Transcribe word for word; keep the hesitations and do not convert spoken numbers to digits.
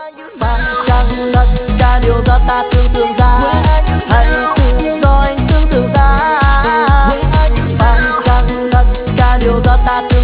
Phải chăng tất cả đều do ta tưởng tượng ra, hãy tự do anh tưởng tượng ra. Phải chăng tất cả đều do ta tưởng